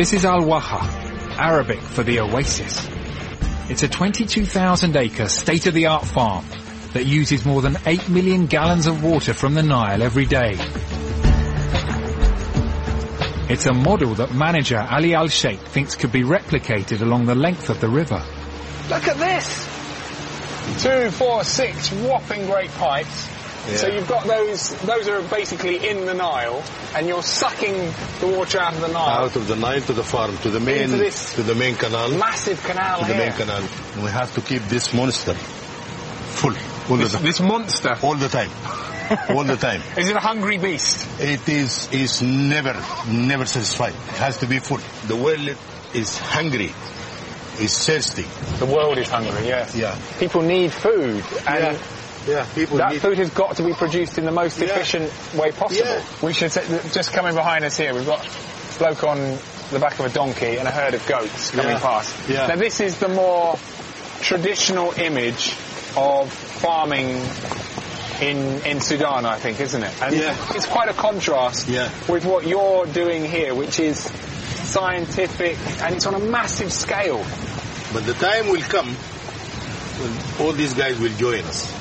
This is Al-Waha, Arabic for the oasis. It's a 22,000-acre state-of-the-art farm that uses more than 8 million gallons of water from the Nile every day. It's a model that manager Ali Al-Sheikh thinks could be replicated along the length of the river. Look at this! 2, 4, 6 whopping great pipes. Yeah. So you've got those are basically in the Nile, and you're sucking the water out of the Nile. Out of the Nile to the farm, to the main canal. Massive canal to here. The main canal. We have to keep this monster full. This monster? All the time. All the time. Is it a hungry beast? It is never satisfied. It has to be full. The world is hungry. Is thirsty. The world is hungry, yes. Yeah. People need food, and food has got to be produced in the most efficient way possible. Yeah. We should say, just coming behind us here, we've got a bloke on the back of a donkey and a herd of goats coming past. Yeah. Now this is the more traditional image of farming in Sudan, I think, isn't it? And it's quite a contrast with what you're doing here, which is scientific, and it's on a massive scale. But the time will come when all these guys will join us.